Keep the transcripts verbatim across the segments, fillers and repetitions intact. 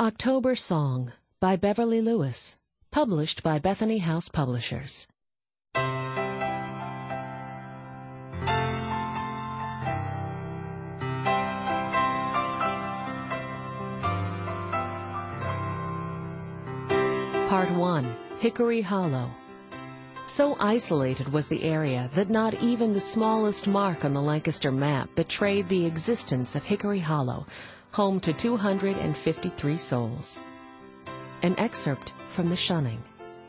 October Song by Beverly Lewis, published by Bethany House Publishers. Part one, Hickory Hollow. So isolated was the area that not even the smallest mark on the Lancaster map betrayed the existence of Hickory Hollow, home to two hundred fifty-three souls. An excerpt from The Shunning.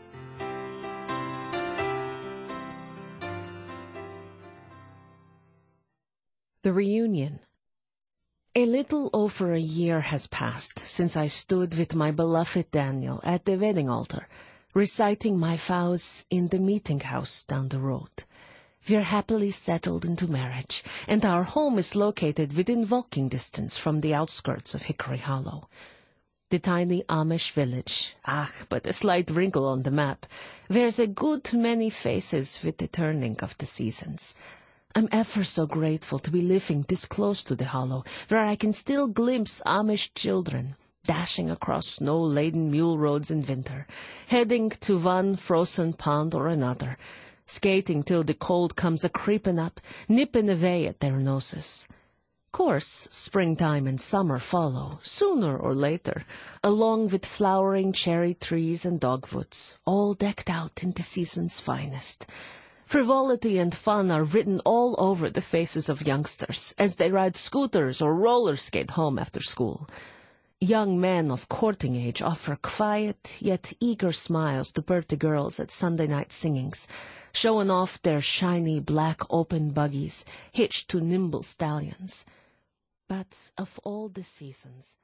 The Reunion. A little over a year has passed since I stood with my beloved Daniel at the wedding altar, reciting my vows in the meeting house down the road. We're happily settled into marriage, and our home is located within walking distance from the outskirts of Hickory Hollow. The tiny Amish village, ah, but a slight wrinkle on the map, wears a good many faces with the turning of the seasons. I'm ever so grateful to be living this close to the hollow, where I can still glimpse Amish children dashing across snow-laden mule roads in winter, heading to one frozen pond or another, skating till the cold comes a-creeping up, nipping away at their noses. Course, springtime and summer follow, sooner or later, along with flowering cherry trees and dogwoods, all decked out in the season's finest. Frivolity and fun are written all over the faces of youngsters as they ride scooters or roller skate home after school. Young men of courting age offer quiet yet eager smiles to pretty girls at Sunday night singings, showing off their shiny black open buggies hitched to nimble stallions. But of all the seasons,